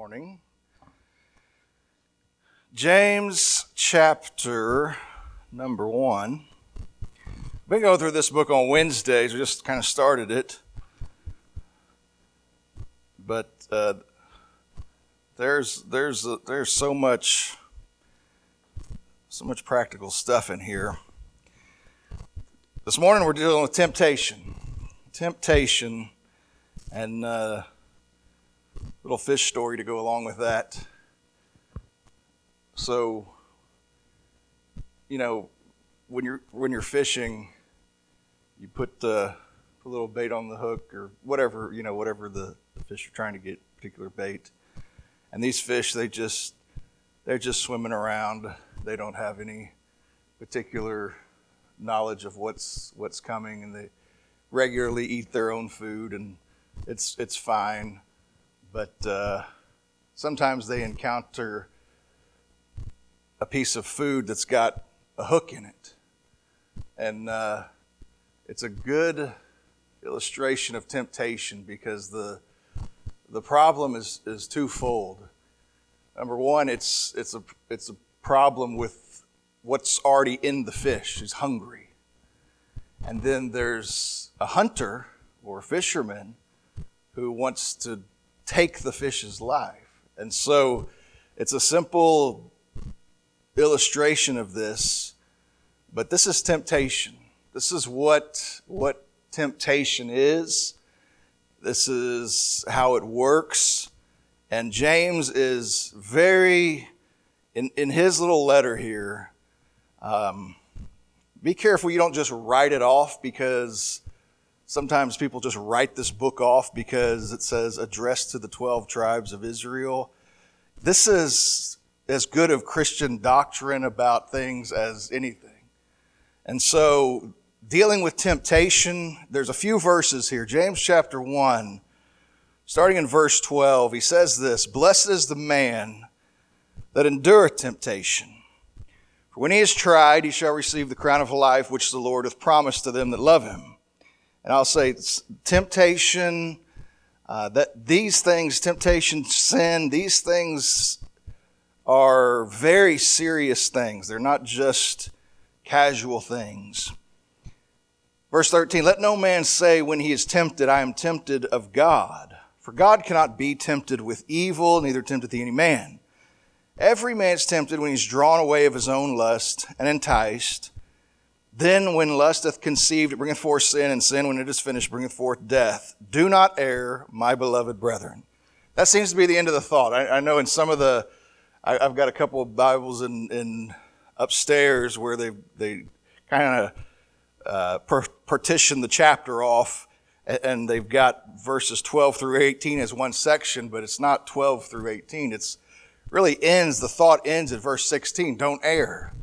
morning. James chapter number 1. We've been going through this book on Wednesdays. We just kind of started it. But there's so much practical stuff in here. This morning we're dealing with temptation. Temptation and little fish story to go along with that. So, when you're fishing, you put a little bait on the hook or whatever the fish are trying to get, particular bait. And these fish, they're just swimming around. They don't have any particular knowledge of what's coming, and they regularly eat their own food, and it's fine. But sometimes they encounter a piece of food that's got a hook in it. And it's a good illustration of temptation because the problem is twofold. Number one, it's a problem with what's already in the fish. He's hungry. And then there's a hunter or a fisherman who wants to take the fish's life. And so it's a simple illustration of this, but this is temptation. This is what temptation is. This is how it works. And James is very, in his little letter here, be careful you don't just write it off, because sometimes people just write this book off because it says addressed to the 12 tribes of Israel. This is as good of Christian doctrine about things as anything. And so, dealing with temptation, there's a few verses here. James chapter 1, starting in verse 12, he says this: "Blessed is the man that endureth temptation. For when he is tried, he shall receive the crown of life which the Lord hath promised to them that love him." And I'll say temptation, temptation, sin, these things are very serious things. They're not just casual things. Verse 13, "Let no man say when he is tempted, I am tempted of God. For God cannot be tempted with evil, neither tempteth he any man. Every man is tempted when he is drawn away of his own lust and enticed. Then when lust hath conceived, it bringeth forth sin, and sin, when it is finished, bringeth forth death. Do not err, my beloved brethren." That seems to be the end of the thought. I know in some of I've got a couple of Bibles in upstairs where they kind of partition the chapter off, and they've got verses 12 through 18 as one section, but it's not 12 through 18. The thought ends at verse 16. Don't err.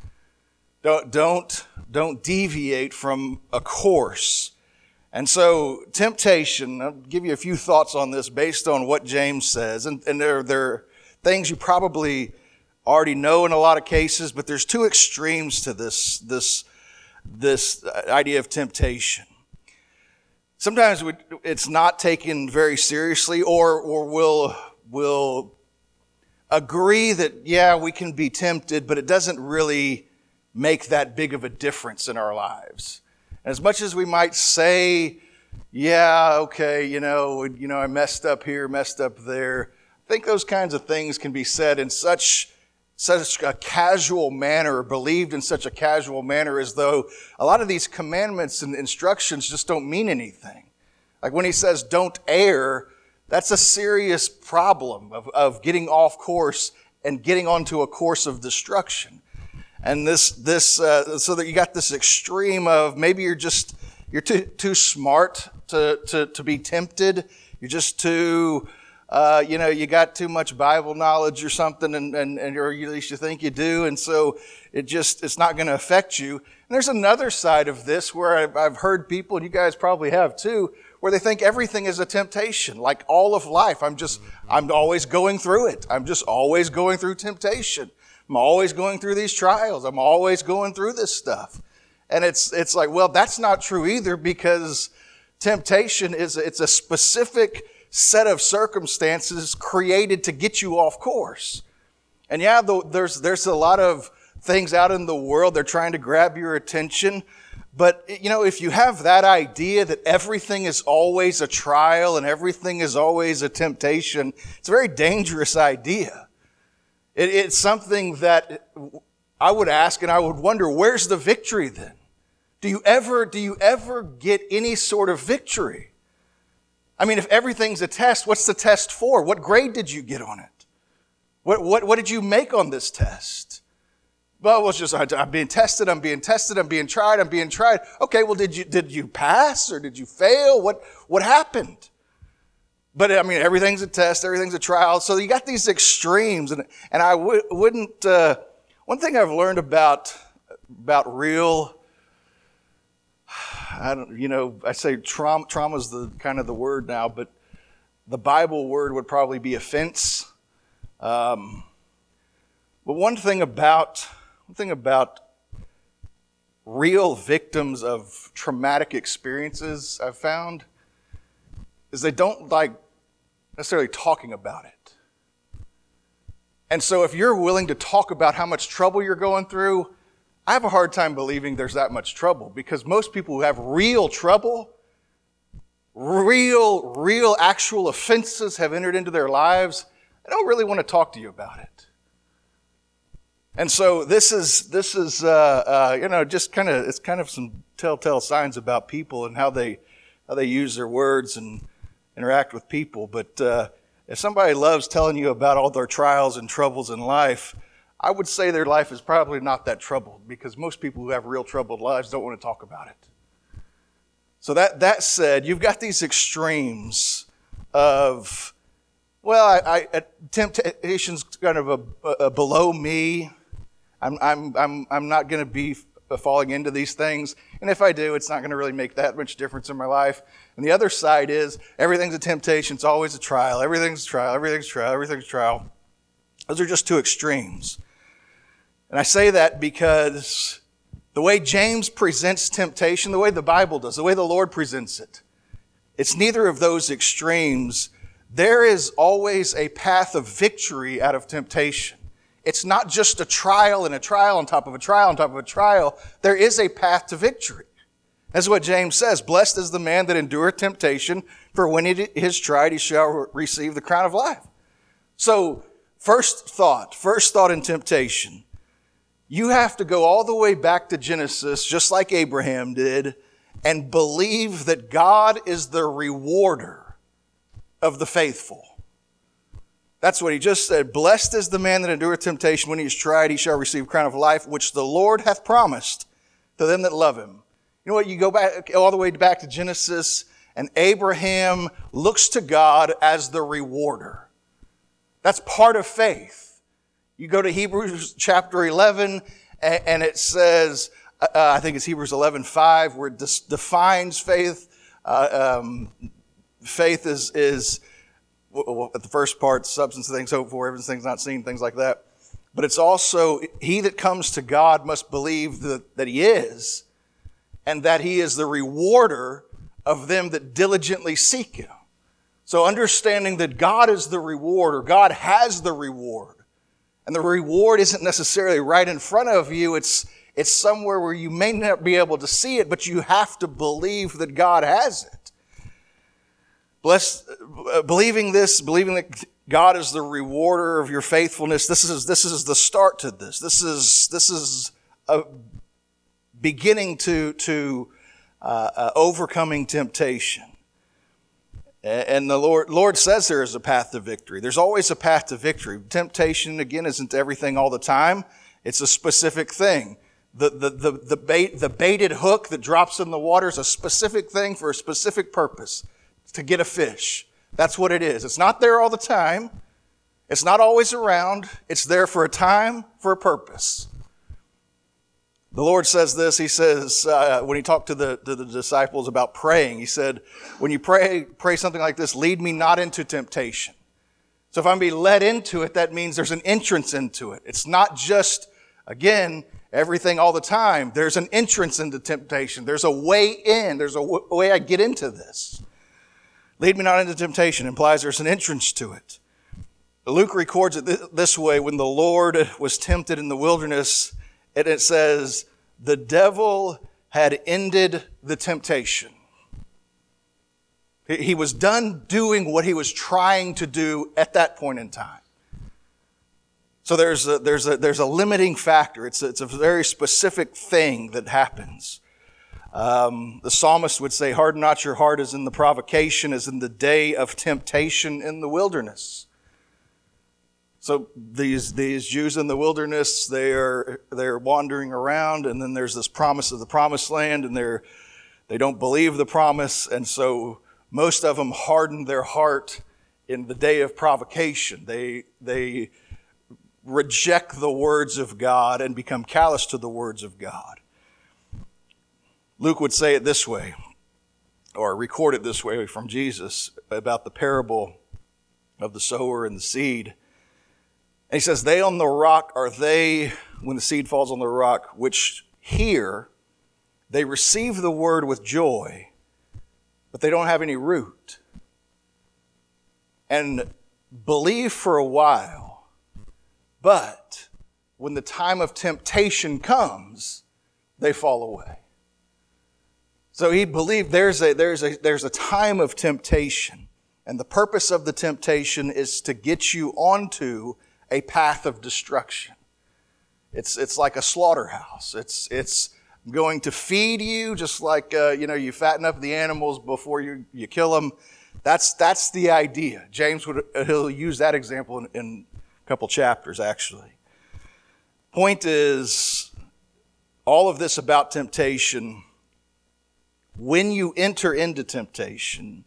Don't deviate from a course. And so temptation, I'll give you a few thoughts on this based on what James says. And there are things you probably already know in a lot of cases, but there's two extremes to this idea of temptation. Sometimes it's not taken very seriously, or we'll agree that, yeah, we can be tempted, but it doesn't really make that big of a difference in our lives. As much as we might say, yeah, okay, I messed up here, messed up there, I think those kinds of things can be said in such a casual manner, believed in such a casual manner, as though a lot of these commandments and instructions just don't mean anything. Like when he says, don't err, that's a serious problem of getting off course and getting onto a course of destruction. And so that you got this extreme of maybe you're too smart to be tempted. You're just too, you got too much Bible knowledge or something, or at least you think you do. And so it's not going to affect you. And there's another side of this where I've heard people, and you guys probably have too, where they think everything is a temptation, like all of life. I'm always going through it. I'm just always going through temptation. I'm always going through these trials. I'm always going through this stuff. And it's like, well, that's not true either, because temptation it's a specific set of circumstances created to get you off course. And yeah, there's a lot of things out in the world, they're trying to grab your attention. But, if you have that idea that everything is always a trial and everything is always a temptation, it's a very dangerous idea. It's something that I would ask and I would wonder, where's the victory then? Do you ever get any sort of victory? I mean, if everything's a test, what's the test for? What grade did you get on it? What did you make on this test? Well, it's just, I'm being tested, I'm being tried. Okay, well, did you pass or did you fail? What happened? But I mean, everything's a test, everything's a trial. So you got these extremes, and I wouldn't. One thing I've learned about real, I say trauma's the kind of the word now, but the Bible word would probably be offense. But one thing about real victims of traumatic experiences I've found is they don't like necessarily talking about it. And so if you're willing to talk about how much trouble you're going through, I have a hard time believing there's that much trouble, because most people who have real trouble, real actual offenses have entered into their lives, they don't really want to talk to you about it. And so this is just kind of, it's kind of some telltale signs about people and how they use their words and interact with people. But if somebody loves telling you about all their trials and troubles in life, I would say their life is probably not that troubled, because most people who have real troubled lives don't want to talk about it. So that said, you've got these extremes of, temptation's kind of a below me. I'm not going to be falling into these things, and if I do, it's not going to really make that much difference in my life. And the other side is everything's a temptation. It's always a trial. Everything's a trial. Those are just two extremes. And I say that because the way James presents temptation, the way the Bible does, the way the Lord presents it, it's neither of those extremes. There is always a path of victory out of temptation. It's not just a trial and a trial on top of a trial on top of a trial. There is a path to victory. That's what James says. Blessed is the man that endureth temptation, for when he is tried, he shall receive the crown of life. So, first thought in temptation. You have to go all the way back to Genesis, just like Abraham did, and believe that God is the rewarder of the faithful. That's what he just said. Blessed is the man that endureth temptation. When he is tried, he shall receive a crown of life, which the Lord hath promised to them that love him. You know what? You go back all the way back to Genesis, and Abraham looks to God as the rewarder. That's part of faith. You go to Hebrews chapter 11, and it says, I think it's Hebrews 11:5, where it defines faith. Faith is at the first part, substance of things hoped for, evidence of things not seen, things like that. But it's also, he that comes to God must believe that he is, and that he is the rewarder of them that diligently seek him. So understanding that God is the rewarder, God has the reward. And the reward isn't necessarily right in front of you, it's somewhere where you may not be able to see it, but you have to believe that God has it. Believing that God is the rewarder of your faithfulness, this is the start to this. This is a beginning to overcoming temptation. And the Lord says there is a path to victory. There's always a path to victory. Temptation, again, isn't everything all the time. It's a specific thing. The baited hook that drops in the water is a specific thing for a specific purpose. To get a fish. That's what it is. It's not there all the time. It's not always around. It's there for a time, for a purpose. The Lord says this. He says, when he talked to the disciples about praying, he said, when you pray something like this, lead me not into temptation. So if I'm being led into it, that means there's an entrance into it. It's not just, again, everything all the time. There's an entrance into temptation. There's a way in. There's a way I get into this. Lead me not into temptation implies there's an entrance to it. Luke records it this way: when the Lord was tempted in the wilderness, and it says, the devil had ended the temptation. He was done doing what he was trying to do at that point in time. So there's a limiting factor. It's a very specific thing that happens. The psalmist would say, harden not your heart as in the provocation, as in the day of temptation in the wilderness. So these Jews in the wilderness, they're wandering around, and then there's this promise of the promised land, and they don't believe the promise, and so most of them harden their heart in the day of provocation. They reject the words of God and become callous to the words of God. Luke would say it this way, or record it this way from Jesus about the parable of the sower and the seed. And he says, they on the rock are they, when the seed falls on the rock, which hear, they receive the word with joy, but they don't have any root, and believe for a while, but when the time of temptation comes, they fall away. So he believed there's a time of temptation, and the purpose of the temptation is to get you onto a path of destruction. It's like a slaughterhouse. It's going to feed you, just like you fatten up the animals before you kill them. That's the idea. James he'll use that example in a couple chapters actually. Point is, all of this about temptation. When you enter into temptation,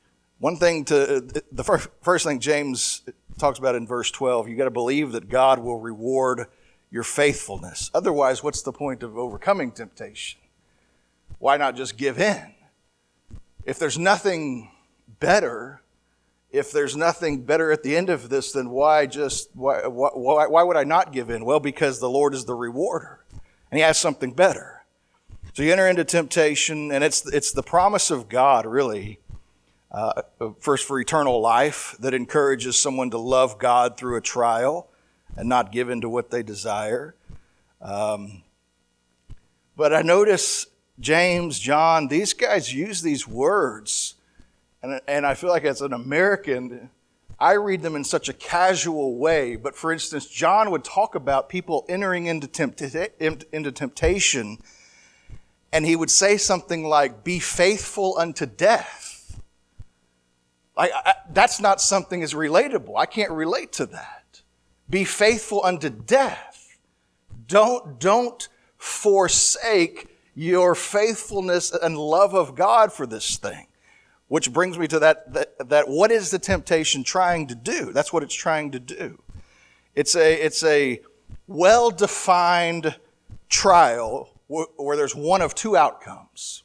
the first thing James talks about in verse 12, you got to believe that God will reward your faithfulness. Otherwise, what's the point of overcoming temptation? Why not just give in? If there's nothing better at the end of this, then why would I not give in? Well, because the Lord is the rewarder, and he has something better. So you enter into temptation, and it's the promise of God, really, first for eternal life, that encourages someone to love God through a trial and not give in to what they desire. But I notice James, John, these guys use these words, and I feel like as an American, I read them in such a casual way. But for instance, John would talk about people entering into temptation, and he would say something like, be faithful unto death. That's not something as relatable. I can't relate to that. Be faithful unto death. Don't forsake your faithfulness and love of God for this thing. Which brings me to that what is the temptation trying to do? That's what it's trying to do. It's a well-defined trial where there's one of two outcomes.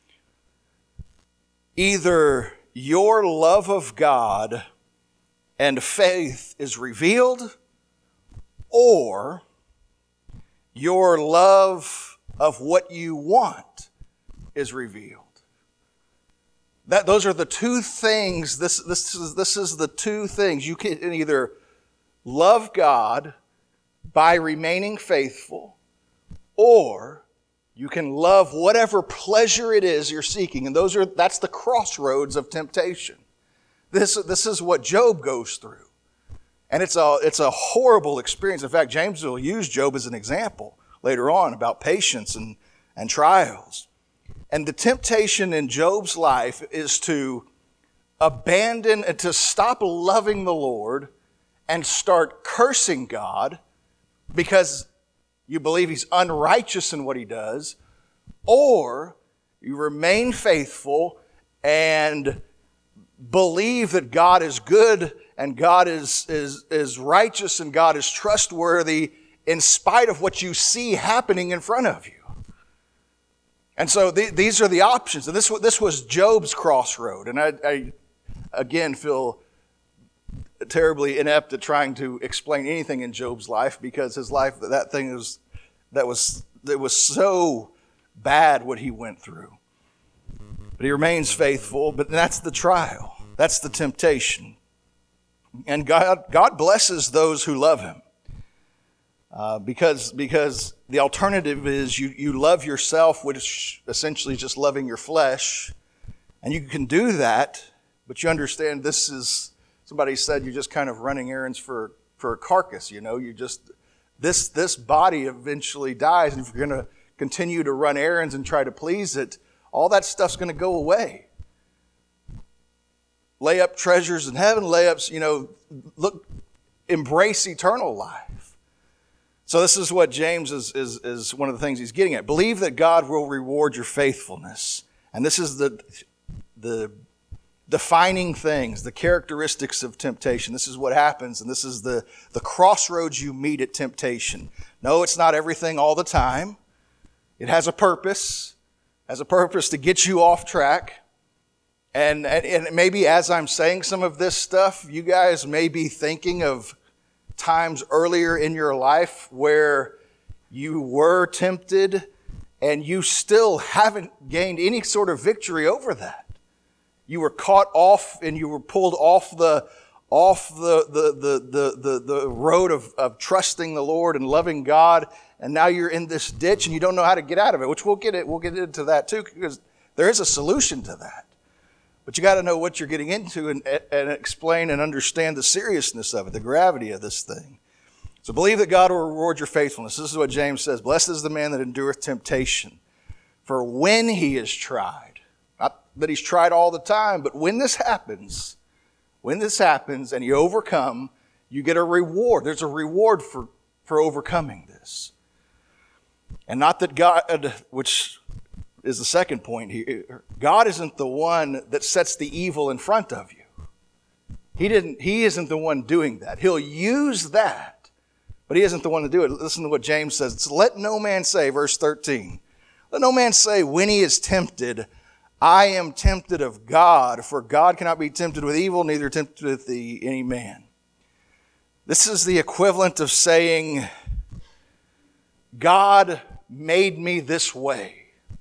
Either your love of God and faith is revealed, or your love of what you want is revealed. Those are the two things. This is the two things. You can either love God by remaining faithful, or you can love whatever pleasure it is you're seeking. And that's the crossroads of temptation. This is what Job goes through. And it's a horrible experience. In fact, James will use Job as an example later on about patience and trials. And the temptation in Job's life is to abandon and to stop loving the Lord and start cursing God because you believe he's unrighteous in what he does, or you remain faithful and believe that God is good and God is righteous and God is trustworthy in spite of what you see happening in front of you. And so these are the options. And this was Job's crossroad. And I again feel terribly inept at trying to explain anything in Job's life, because his life, it was so bad what he went through. But he remains faithful, but that's the trial. That's the temptation. And God blesses those who love him. Because the alternative is you love yourself, which essentially is just loving your flesh. And you can do that, but you understand this is, somebody said, you're just kind of running errands for a carcass, you just, this body eventually dies, and if you're going to continue to run errands and try to please it, all that stuff's going to go away. Lay up treasures in heaven, embrace eternal life. So this is what James is one of the things he's getting at. Believe that God will reward your faithfulness. And this is the defining things, the characteristics of temptation. This is what happens, and this is the crossroads you meet at temptation. No, it's not everything all the time. It has a purpose to get you off track. And maybe as I'm saying some of this stuff, you guys may be thinking of times earlier in your life where you were tempted and you still haven't gained any sort of victory over that. You were caught off and you were pulled off the road of trusting the Lord and loving God, and now you're in this ditch and you don't know how to get out of it, which we'll get into that too, because there is a solution to that. But you got to know what you're getting into and explain and understand the seriousness of it, the gravity of this thing. So believe that God will reward your faithfulness. This is what James says. Blessed is the man that endureth temptation. For when he is tried, not that he's tried all the time, but when this happens and you overcome, you get a reward. There's a reward for overcoming this. And not that God, which is the second point here, God isn't the one that sets the evil in front of you. He isn't the one doing that. He'll use that, but he isn't the one to do it. Listen to what James says. It's, let no man say, verse 13, let no man say when he is tempted, I am tempted of God, for God cannot be tempted with evil, neither tempteth any man. This is the equivalent of saying, God made me this way.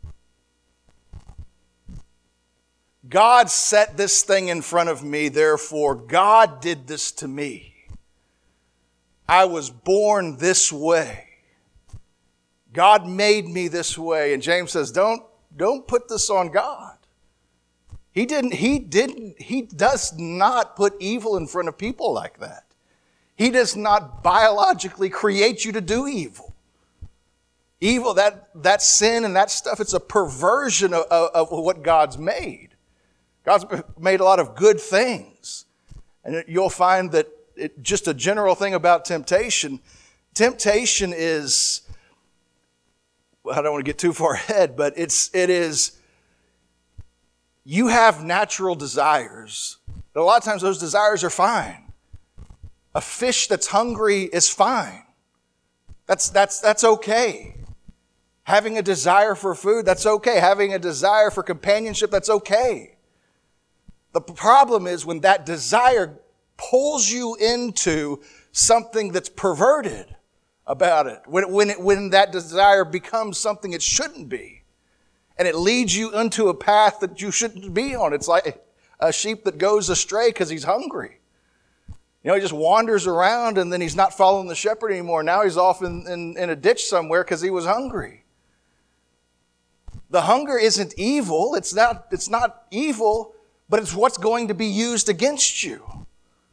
God set this thing in front of me, therefore God did this to me. I was born this way. God made me this way. And James says, don't put this on God. He does not put evil in front of people like that. He does not biologically create you to do evil. Evil, that sin and that stuff, it's a perversion of what God's made. God's made a lot of good things. And you'll find that just a general thing about temptation is, well, I don't want to get too far ahead, but it is, you have natural desires. But a lot of times those desires are fine. A fish that's hungry is fine. That's okay. Having a desire for food, that's okay. Having a desire for companionship, that's okay. The problem is when that desire pulls you into something that's perverted about it. When that desire becomes something it shouldn't be. And it leads you into a path that you shouldn't be on. It's like a sheep that goes astray because he's hungry. He just wanders around and then he's not following the shepherd anymore. Now he's off in a ditch somewhere because he was hungry. The hunger isn't evil. It's not evil. But it's what's going to be used against you.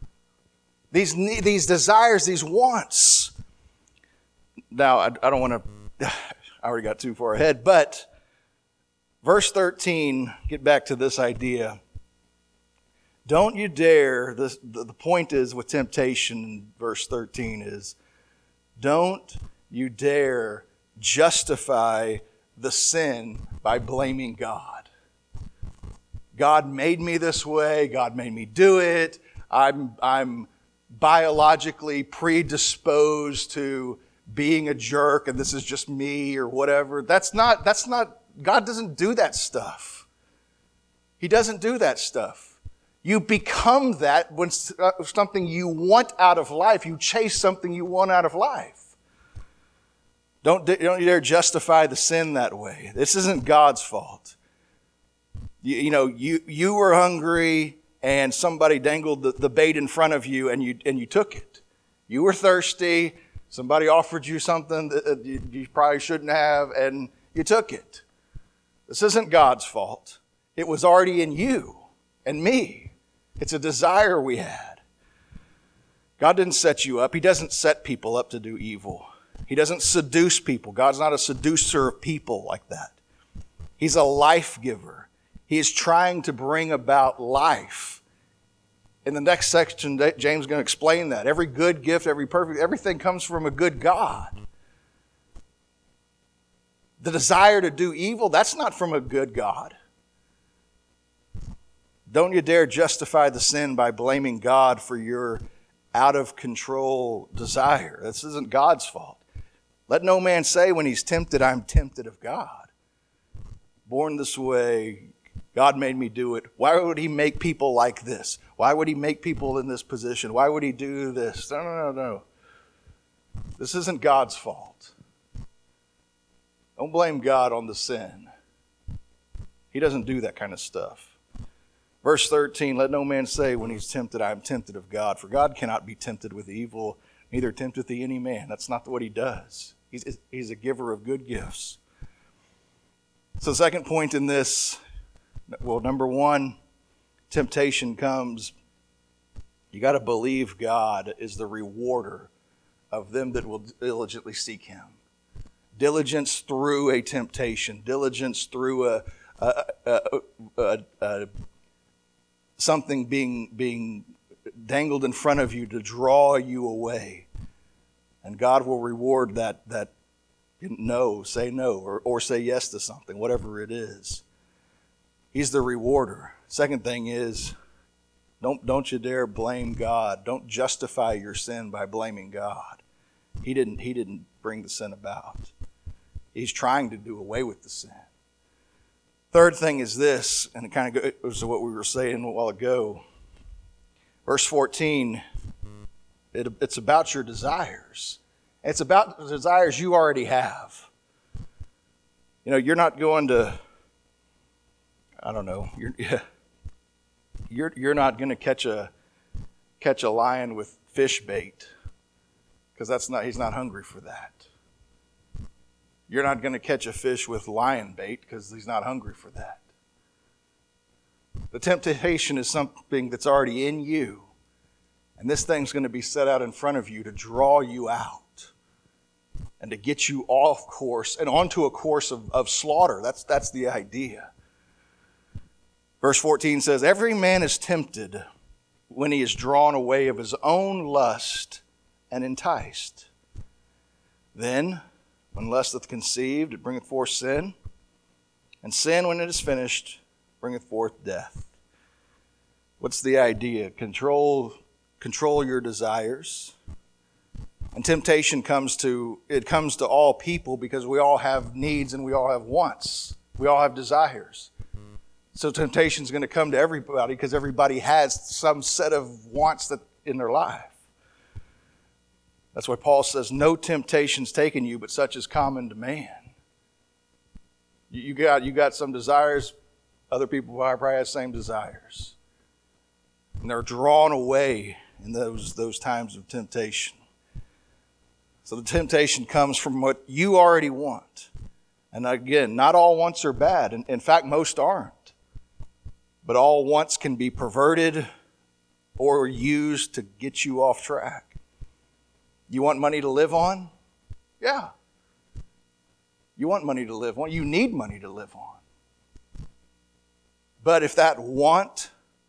These desires, these wants. Now, I don't want to, I already got too far ahead, but verse 13, get back to this idea. Don't you dare, the point is with temptation, verse 13 is, don't you dare justify the sin by blaming God. God made me this way. God made me do it. I'm biologically predisposed to being a jerk and this is just me or whatever. That's not, God doesn't do that stuff. He doesn't do that stuff. You become that when something you want out of life. You chase something you want out of life. Don't you dare justify the sin that way. This isn't God's fault. You were hungry and somebody dangled the bait in front of you and you took it. You were thirsty. Somebody offered you something that you probably shouldn't have, and you took it. This isn't God's fault. It was already in you and me. It's a desire we had. God didn't set you up. He doesn't set people up to do evil. He doesn't seduce people. God's not a seducer of people like that. He's a life giver. He is trying to bring about life. In the next section, James is going to explain that. Every good gift, everything comes from a good God. The desire to do evil, that's not from a good God. Don't you dare justify the sin by blaming God for your out of control desire. This isn't God's fault. Let no man say when he's tempted, I'm tempted of God. Born this way, God made me do it. Why would he make people like this? Why would he make people in this position? Why would he do this? No. This isn't God's fault. Don't blame God on the sin. He doesn't do that kind of stuff. Verse 13, let no man say when he's tempted, I am tempted of God. For God cannot be tempted with evil, neither tempteth he any man. That's not what he does. He's a giver of good gifts. So the second point in this, well, number one, temptation comes. You got to believe God is the rewarder of them that will diligently seek him. Diligence through a temptation. Diligence through something being dangled in front of you to draw you away. And God will reward that no, say no, or say yes to something, whatever it is. He's the rewarder. Second thing is, don't you dare blame God. Don't justify your sin by blaming God. He didn't bring the sin about. He's trying to do away with the sin. Third thing is this, and it kind of goes to what we were saying a while ago. Verse 14, it's about your desires. It's about the desires you already have. You're not going to, you're not going to catch a lion with fish bait, because he's not hungry for that. You're not going to catch a fish with lion bait because he's not hungry for that. The temptation is something that's already in you. And this thing's going to be set out in front of you to draw you out and to get you off course and onto a course of slaughter. That's the idea. Verse 14 says, every man is tempted when he is drawn away of his own lust and enticed. Then, when lust hath conceived, it bringeth forth sin. And sin, when it is finished, bringeth forth death. What's the idea? Control your desires. And temptation comes to all people because we all have needs and we all have wants. We all have desires. So temptation is going to come to everybody because everybody has some set of wants that in their life. That's why Paul says, no temptation's taken you, but such is common to man. You got some desires. Other people probably have the same desires. And they're drawn away in those times of temptation. So the temptation comes from what you already want. And again, not all wants are bad. In fact, most aren't. But all wants can be perverted or used to get you off track. You want money to live on? Yeah. You want money to live on. You need money to live on. But if that want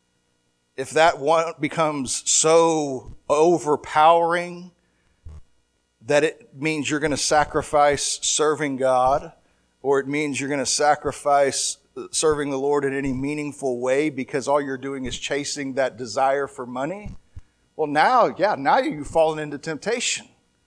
becomes so overpowering that it means you're going to sacrifice serving God, or it means you're going to sacrifice serving the Lord in any meaningful way because all you're doing is chasing that desire for money, well, now you've fallen into temptation.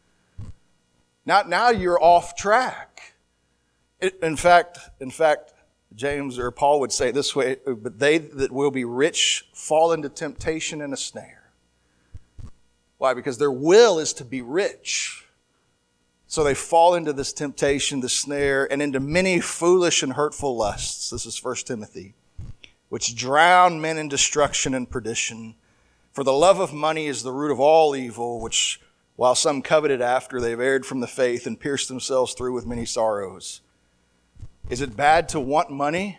Now you're off track. In fact, James or Paul would say it this way, but they that will be rich fall into temptation and a snare. Why? Because their will is to be rich. So they fall into this temptation, the snare, and into many foolish and hurtful lusts. This is 1 Timothy which drown men in destruction and perdition. For the love of money is the root of all evil, which while some coveted after, they've erred from the faith and pierced themselves through with many sorrows. Is it bad to want money?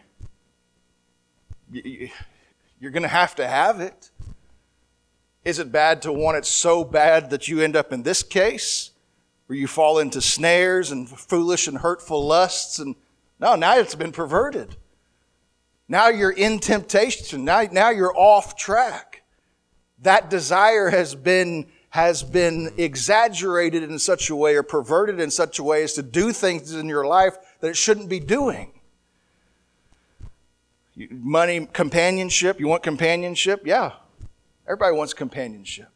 You're going to have it. Is it bad to want it so bad that you end up in this case, where you fall into snares and foolish and hurtful lusts? And no, now it's been perverted. Now you're in temptation. Now you're off track. That desire has been exaggerated in such a way or perverted in such a way as to do things in your life that it shouldn't be doing. Money, companionship. You want companionship? Yeah. Everybody wants companionship.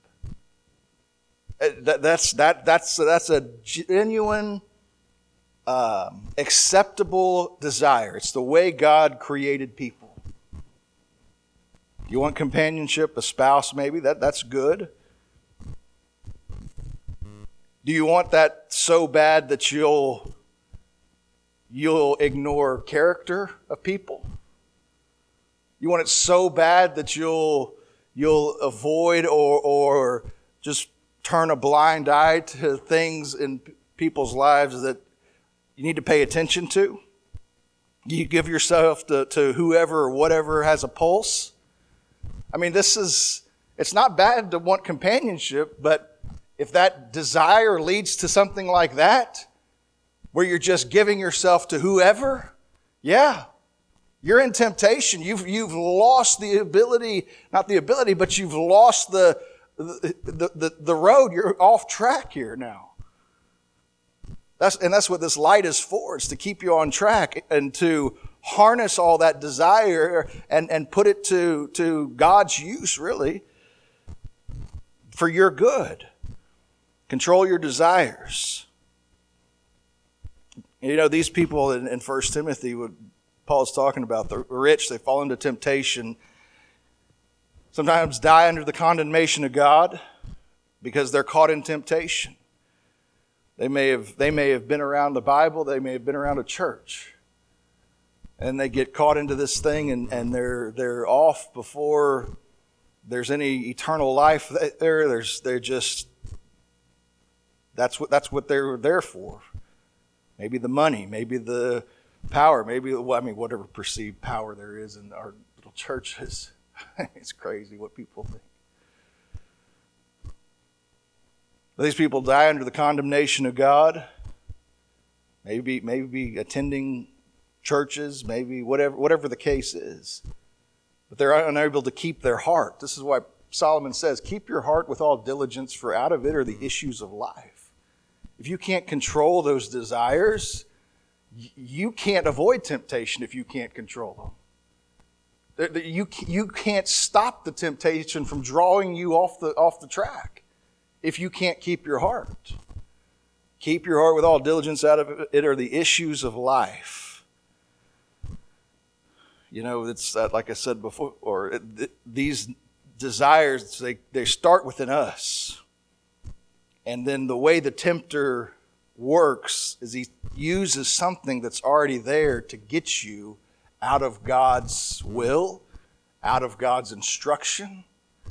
That's a genuine, acceptable desire. It's the way God created people. You want companionship, a spouse maybe, that's good. Do you want that so bad that you'll ignore character of people? You want it so bad that you'll avoid or just turn a blind eye to things in people's lives that you need to pay attention to? You give yourself to whoever or whatever has a pulse? I mean, it's not bad to want companionship, but if that desire leads to something like that, where you're just giving yourself to whoever, yeah, you're in temptation. You've lost the ability, not the ability, but you've lost the road. You're off track here now. That's what this light is for. It's to keep you on track and to harness all that desire and put it to God's use, really, for your good. Control your desires. You know, these people in 1 Timothy, what Paul's talking about, the rich, they fall into temptation, sometimes die under the condemnation of God because they're caught in temptation. They may have been around the Bible, they may have been around a church, and they get caught into this thing and they're off before there's any eternal life there. They're just that's what they're there for. Maybe the money, maybe the power, whatever perceived power there is in our little churches. It's crazy what people think. These people die under the condemnation of God. Maybe attending churches, maybe whatever the case is. But they're unable to keep their heart. This is why Solomon says, keep your heart with all diligence, for out of it are the issues of life. If you can't control those desires, you can't avoid temptation if you can't control them. You can't stop the temptation from drawing you off the track if you can't keep your heart. Keep your heart with all diligence, out of it are the issues of life. You know, it's like I said before, these desires, they start within us. And then the way the tempter works is he uses something that's already there to get you out of God's will, out of God's instruction.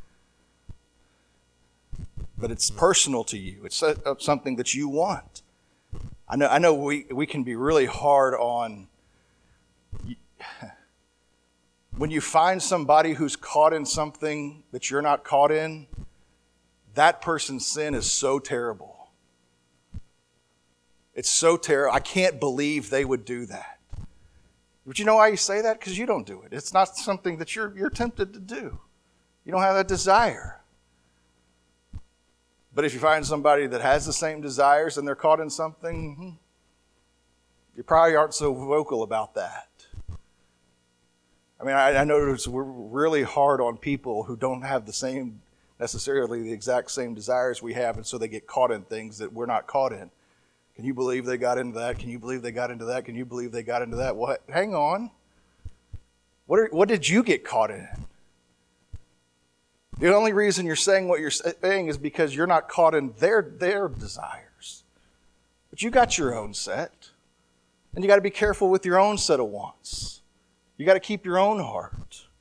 But it's personal to you. It's something that you want. I know we can be really hard on when you find somebody who's caught in something that you're not caught in. That person's sin is so terrible. It's so terrible. I can't believe they would do that. But you know why you say that? Because you don't do it. It's not something that you're tempted to do. You don't have that desire. But if you find somebody that has the same desires and they're caught in something, you probably aren't so vocal about that. I mean, I notice we're really hard on people who don't have necessarily the exact same desires we have, and so they get caught in things that we're not caught in. Can you believe they got into that? Can you believe they got into that? Can you believe they got into that? What? Hang on. What did you get caught in? The only reason you're saying what you're saying is because you're not caught in their desires. But you got your own set. And you got to be careful with your own set of wants. You got to keep your own heart.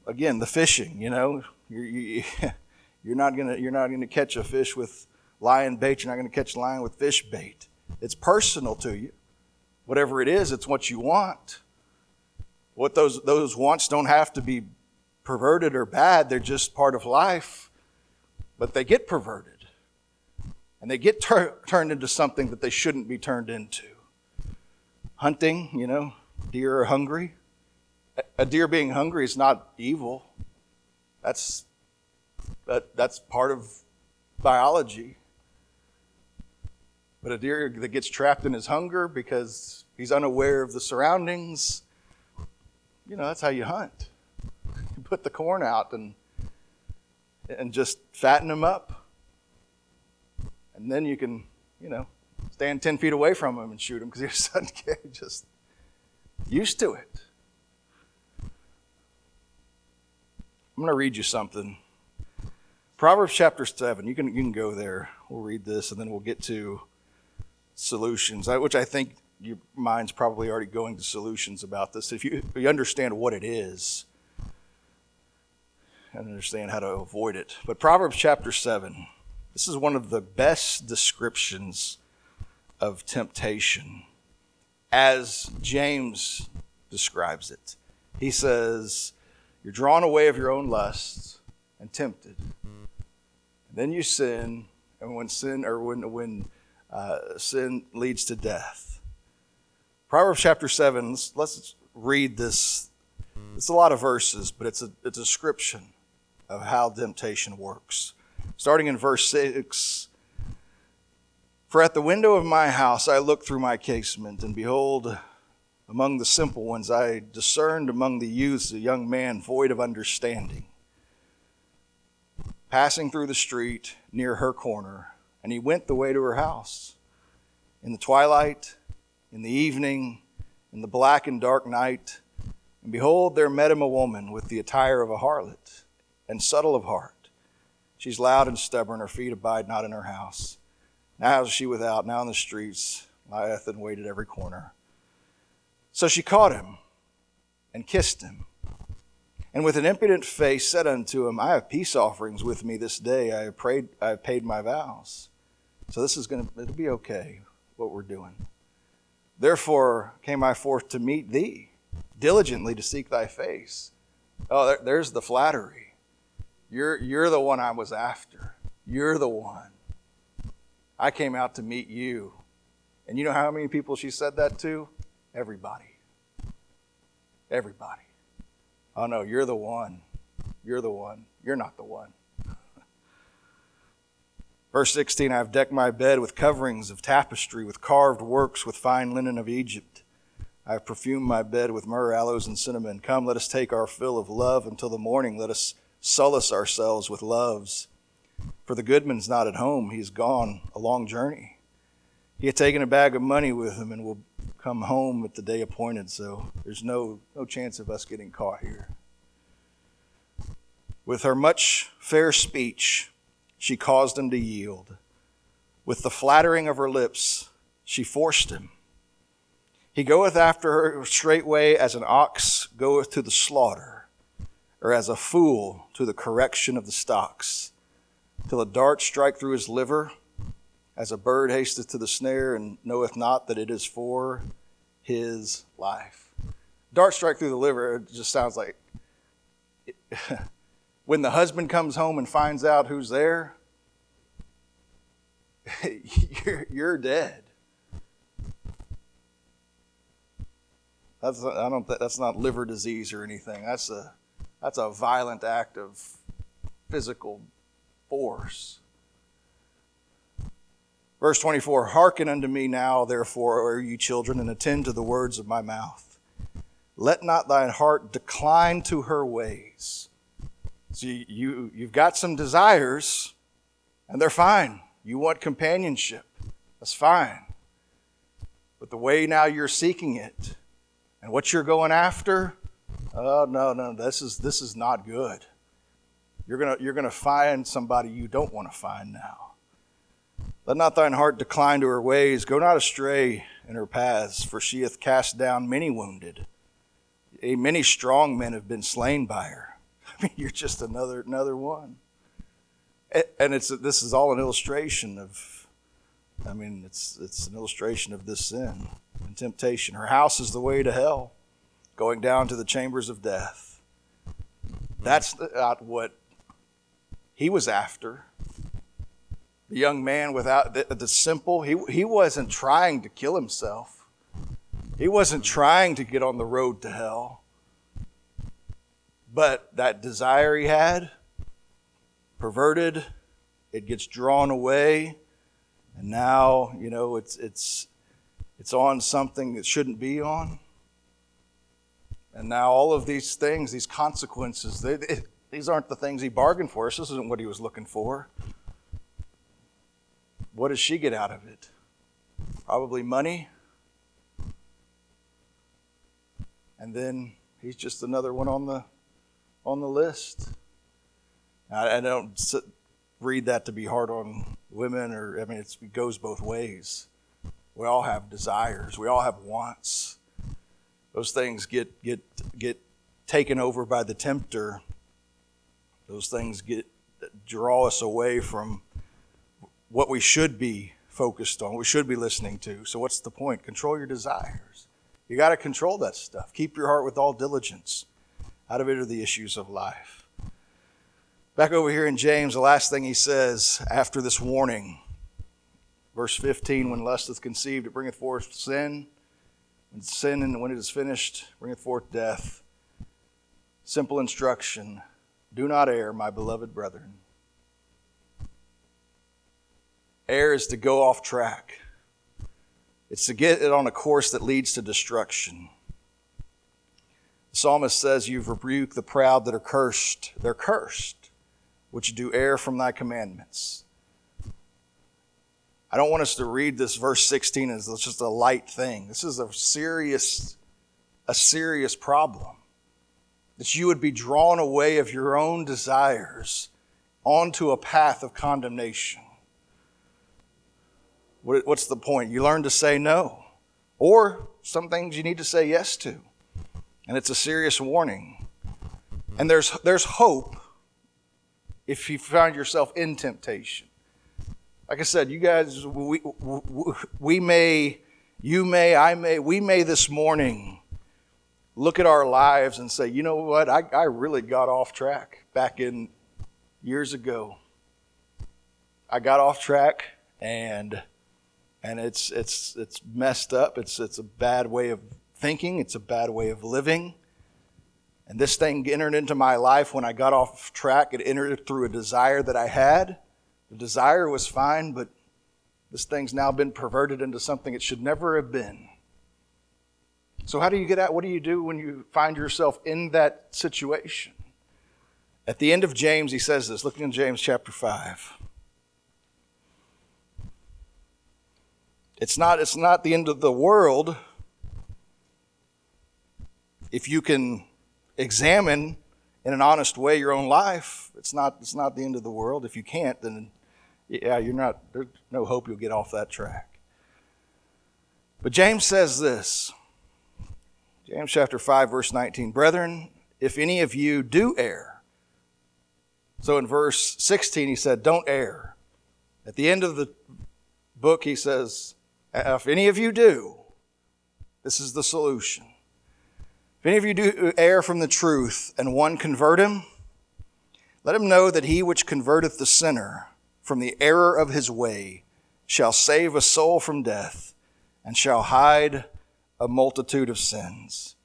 again, the fishing, you're not gonna catch a fish with lion bait. You're not gonna catch a lion with fish bait. It's personal to you. Whatever it is, it's what you want. What those wants don't have to be perverted or bad. They're just part of life. But they get perverted. And they get turned into something that they shouldn't be turned into. Hunting, deer are hungry. A deer being hungry is not evil. That's part of biology. But a deer that gets trapped in his hunger because he's unaware of the surroundings, that's how you hunt. You put the corn out and just fatten him up. And then you can, stand 10 feet away from him and shoot him because you're just used to it. I'm going to read you something. Proverbs chapter 7. You can go there. We'll read this and then we'll get to solutions, which I think your mind's probably already going to solutions about this. If you understand what it is and understand how to avoid it. But Proverbs chapter 7, this is one of the best descriptions of temptation as James describes it. He says, you're drawn away of your own lusts and tempted. And then you sin, and when sin leads to death. Proverbs chapter 7, let's read this. It's a lot of verses, but it's a description of how temptation works. Starting in verse 6, for at the window of my house I looked through my casement, and behold, among the simple ones I discerned among the youths a young man void of understanding, passing through the street near her corner, and he went the way to her house. In the twilight, in the evening, in the black and dark night, and behold, there met him a woman with the attire of a harlot, and subtle of heart. She's loud and stubborn, her feet abide not in her house. Now is she without, now in the streets, lieth and wait at every corner. So she caught him, and kissed him, and with an impudent face said unto him, I have peace offerings with me this day, I have paid my vows. So it'll be okay, what we're doing. Therefore came I forth to meet thee, diligently to seek thy face. Oh, there's the flattery. You're the one I was after. You're the one. I came out to meet you. And you know how many people she said that to? Everybody. Everybody. Oh no, you're the one. You're the one. You're not the one. Verse 16, I have decked my bed with coverings of tapestry, with carved works, with fine linen of Egypt. I have perfumed my bed with myrrh, aloes, and cinnamon. Come, let us take our fill of love until the morning. Let us solace ourselves with loves. For the goodman's not at home. He's gone a long journey. He had taken a bag of money with him and will come home at the day appointed. So there's no chance of us getting caught here. With her much fair speech, she caused him to yield. With the flattering of her lips, she forced him. He goeth after her straightway as an ox goeth to the slaughter, or as a fool to the correction of the stocks, till a dart strike through his liver, as a bird hasteth to the snare, and knoweth not that it is for his life. Dart strike through the liver, it just sounds like when the husband comes home and finds out who's there, you're dead. That's not liver disease or anything. That's a violent act of physical force. Verse 24, hearken unto me now, therefore, O ye children, and attend to the words of my mouth. Let not thine heart decline to her ways. See, you've got some desires, and they're fine. You want companionship. That's fine. But the way now you're seeking it, and what you're going after, oh, no, this is not good. You're gonna find somebody you don't want to find now. Let not thine heart decline to her ways. Go not astray in her paths, for she hath cast down many wounded. Many strong men have been slain by her. you're just another one. And this is all an illustration of, it's an illustration of this sin and temptation. Her house is the way to hell, going down to the chambers of death. That's not what he was after. The young man without the simple, he wasn't trying to kill himself. He wasn't trying to get on the road to hell. But that desire he had, perverted, it gets drawn away, and now, it's on something that shouldn't be on. And now all of these things, these consequences, these aren't the things he bargained for. This isn't what he was looking for. What does she get out of it? Probably money. And then he's just another one on the list. I don't read that to be hard on women, it goes both ways. We all have desires. We all have wants. Those things get taken over by the tempter. Those things draw us away from what we should be focused on, what we should be listening to. So what's the point? Control your desires. You got to control that stuff. Keep your heart with all diligence. Out of it are the issues of life. Back over here in James, the last thing he says after this warning, verse 15, when lust is conceived, it bringeth forth sin. When sin, and when it is finished, bringeth forth death. Simple instruction: do not err, my beloved brethren. Err is to go off track. It's to get it on a course that leads to destruction. The psalmist says, you've rebuked the proud that are cursed. They're cursed, which do err from thy commandments. I don't want us to read this verse 16 as just a light thing. This is a serious problem. That you would be drawn away of your own desires onto a path of condemnation. What's the point? You learn to say no. Or some things you need to say yes to. And it's a serious warning. And there's hope if you find yourself in temptation. Like I said, you guys, we may this morning look at our lives and say, you know what, I really got off track back in years ago. I got off track and it's messed up. It's a bad way of thinking. It's a bad way of living. And this thing entered into my life when I got off track. It entered through a desire that I had. The desire was fine, but this thing's now been perverted into something it should never have been. So how do you get out? What do you do when you find yourself in that situation? At the end of James, he says this. Look in James chapter 5. It's not the end of the world if you can examine in an honest way your own life. It's not the end of the world. If you can't, then there's no hope you'll get off that track. But James says this. James chapter 5, verse 19. Brethren, if any of you do err. So in verse 16 he said, don't err. At the end of the book he says, if any of you do, this is the solution. If any of you do err from the truth, and one convert him, let him know that he which converteth the sinner from the error of his way shall save a soul from death, and shall hide a multitude of sins.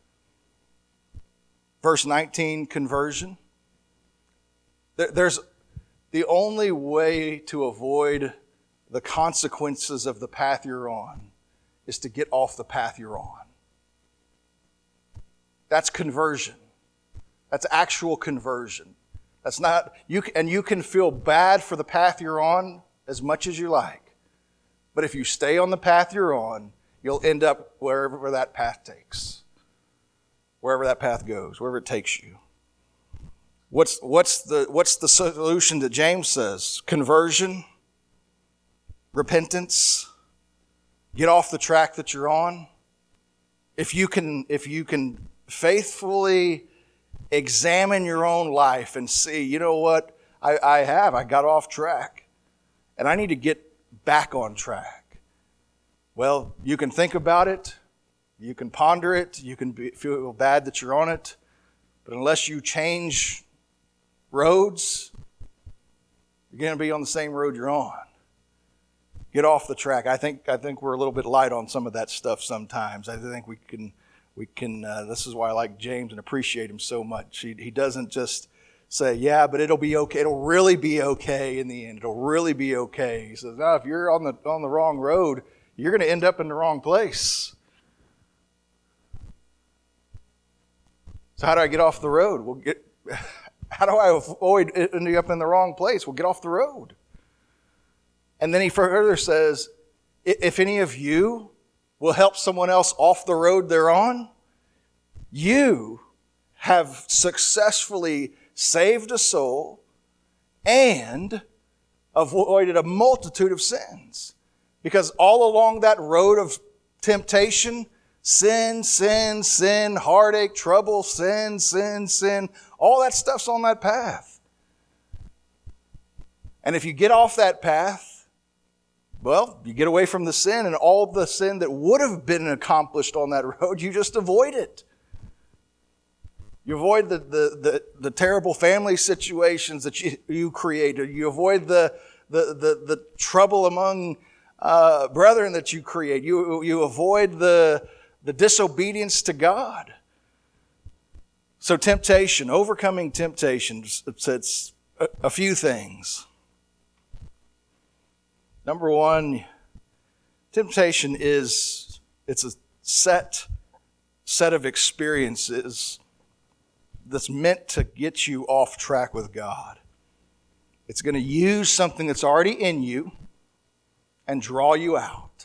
Verse 19, conversion. There's the only way to avoid the consequences of the path you're on is to get off the path you're on. That's conversion. That's actual conversion. That's not you can feel bad for the path you're on as much as you like. But if you stay on the path you're on, you'll end up wherever that path takes. Wherever that path goes, wherever it takes you. What's the solution that James says? Conversion, repentance, get off the track that you're on. If you can faithfully examine your own life and see, you know what, I got off track and I need to get back on track. Well, you can think about it, you can ponder it, you can feel bad that you're on it, but unless you change roads, you're going to be on the same road you're on. Get off the track. I think we're a little bit light on some of that stuff sometimes. I think we can. This is why I like James and appreciate him so much. He doesn't just say, "Yeah, but it'll be okay. It'll really be okay in the end. It'll really be okay." He says, "No, if you're on the wrong road, you're going to end up in the wrong place." So how do I get off the road? How do I avoid ending up in the wrong place? Well, get off the road. And then he further says, if any of you will help someone else off the road they're on, you have successfully saved a soul and avoided a multitude of sins. Because all along that road of temptation, sin, heartache, trouble, sin, all that stuff's on that path. And if you get off that path, well, you get away from the sin, and all the sin that would have been accomplished on that road, you just avoid it. You avoid the terrible family situations that you created. You avoid the trouble among brethren that you create. You avoid the disobedience to God. So temptation, overcoming temptation, it's a few things. Number one, temptation it's a set of experiences that's meant to get you off track with God. It's going to use something that's already in you and draw you out.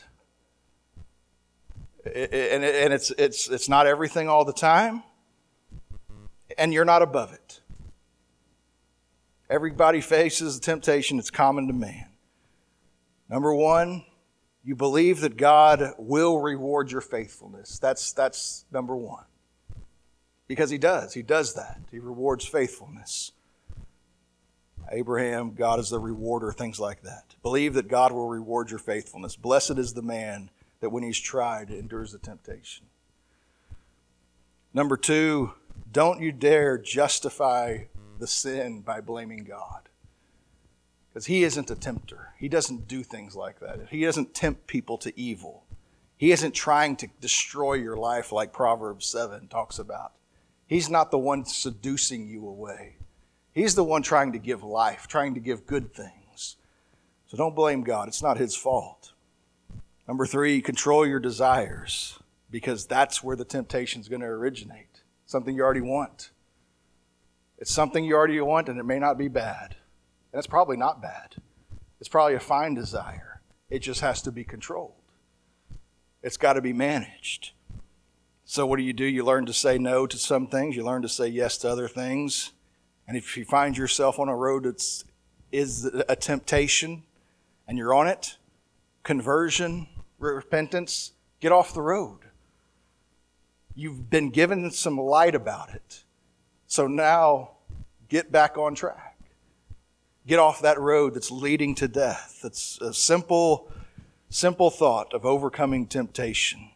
And it's not everything all the time, and you're not above it. Everybody faces the temptation that's common to man. Number one, you believe that God will reward your faithfulness. That's number one. Because He does. He does that. He rewards faithfulness. Abraham, God is the rewarder, things like that. Believe that God will reward your faithfulness. Blessed is the man that when he's tried, endures the temptation. Number two, don't you dare justify the sin by blaming God. Because He isn't a tempter. He doesn't do things like that. He doesn't tempt people to evil. He isn't trying to destroy your life like Proverbs 7 talks about. He's not the one seducing you away. He's the one trying to give life, trying to give good things. So don't blame God. It's not His fault. Number three, control your desires, because that's where the temptation is going to originate. Something you already want. It's something you already want, and it may not be bad. And it's probably not bad. It's probably a fine desire. It just has to be controlled. It's got to be managed. So what do? You learn to say no to some things. You learn to say yes to other things. And if you find yourself on a road that is a temptation and you're on it, conversion, repentance, get off the road. You've been given some light about it. So now get back on track. Get off that road that's leading to death. It's a simple thought of overcoming temptation.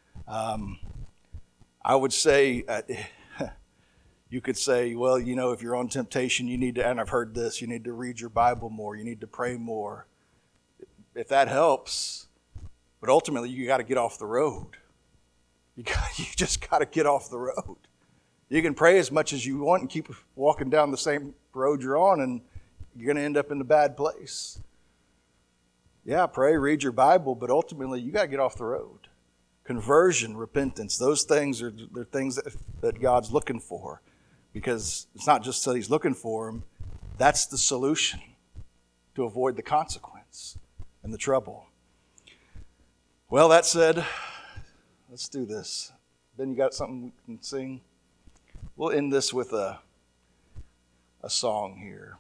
I would say, you could say, well, if you're on temptation, you need to, and I've heard this, you need to read your Bible more, you need to pray more. If that helps, but ultimately you got to get off the road. You just got to get off the road. You can pray as much as you want and keep walking down the same road you're on, and you're going to end up in a bad place. Yeah, pray, read your Bible, but ultimately you got to get off the road. Conversion, repentance, those things are things that God's looking for. Because it's not just that He's looking for them, that's the solution to avoid the consequence and the trouble. Well, that said, let's do this. Ben, you got something we can sing? We'll end this with a song here.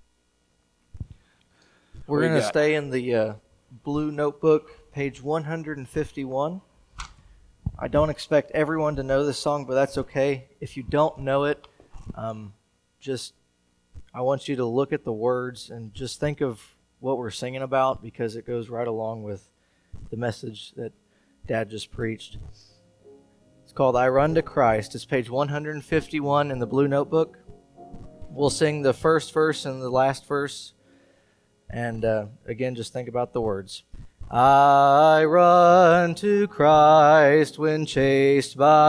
We're going to stay in the blue notebook, page 151. I don't expect everyone to know this song, but that's okay. If you don't know it, I want you to look at the words and just think of what we're singing about, because it goes right along with the message that Dad just preached. It's called I Run to Christ. It's page 151 in the blue notebook. We'll sing the first verse and the last verse. And again, just think about the words. I run to Christ when chased by